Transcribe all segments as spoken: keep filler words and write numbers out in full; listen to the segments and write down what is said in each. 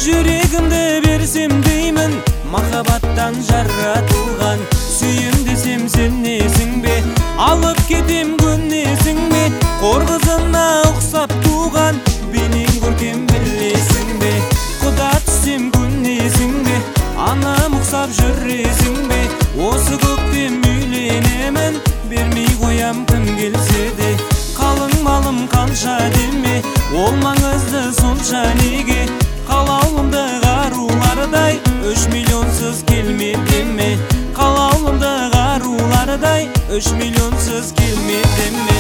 Жүрегімді берсем деймін, махаббаттан жаратылған. Сүйем десем сенесің бе, алып кетем көнесің бе? Қорғызына ұқсап туған, бейнең көркем білесің бе? Құда түссем көнесің бе, анам ұқсап жүресің бе? Осы көктем үйленемін, бермей қоям кім келсе де. Қалың малым қанша деме, ол маңызды сонша неге? Қалауымды қарулардай, үш миллионсыз келме деме. Қалауымды қарулардай, үш миллионсыз келме деме.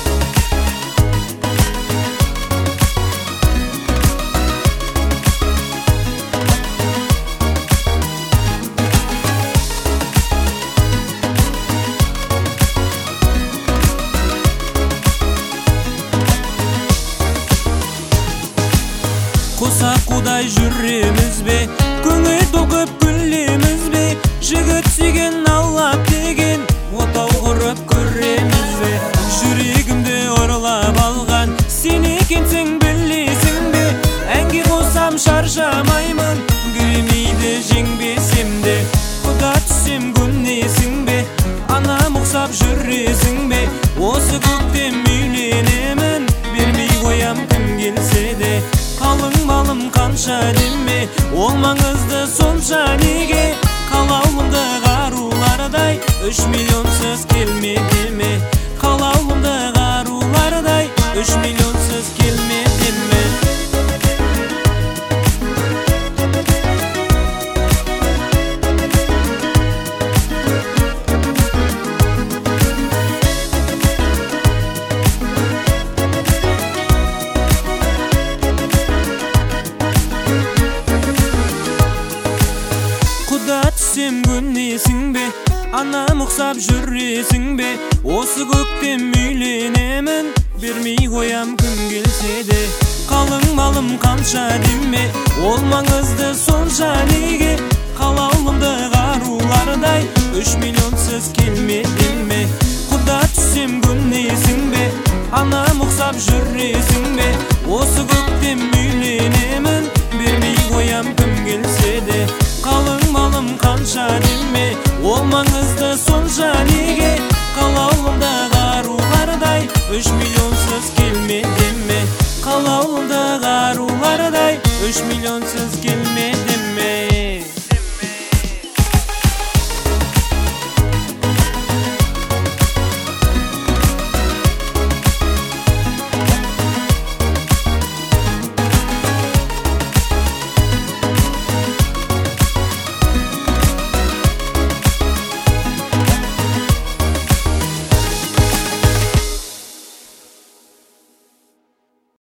Қоса қудай жүреміз бе, көңіл толқып күлеміз бе? Жігіт сүйген Аллах деген, отау құрып көреміз бе? Жүрегімді ұрлап алған, сен екенсің білесің бе? Әнге қосам шаршамаймын, күремейді жеңбесем де. Құда түссем көнесің бе, анам ұқсап жүресің бе? Осы көктем үйленемін, бермей қоям кім келсе де. Қалың малым қанша деме, ол маңызды сонша неге? Қалауымды қарулардай, үш миллионсыз келме деме. Қалауымды қарулардай, үш миллионсыз келме деме. Құда түссем көнесің бе, анам ұқсап жүресің бе? Осы көктем үйленемін, бермей қоям кім келсе де. Қалың малым қанша деме, ол маңызды сонша неге? Қалауымды қарулардай, үш миллионсыз келме деме. Құда түссем көнесің бе, анам ұқсап жүресің бе? Осы көктем үйленемін, бермей қоям кім келсе де. Қалың малым қанша деме, ол маңызды сонша неге? Қалауымды қарулардай, үш миллионсыз келме деме. Қалауымды қарулардай, үш миллионсыз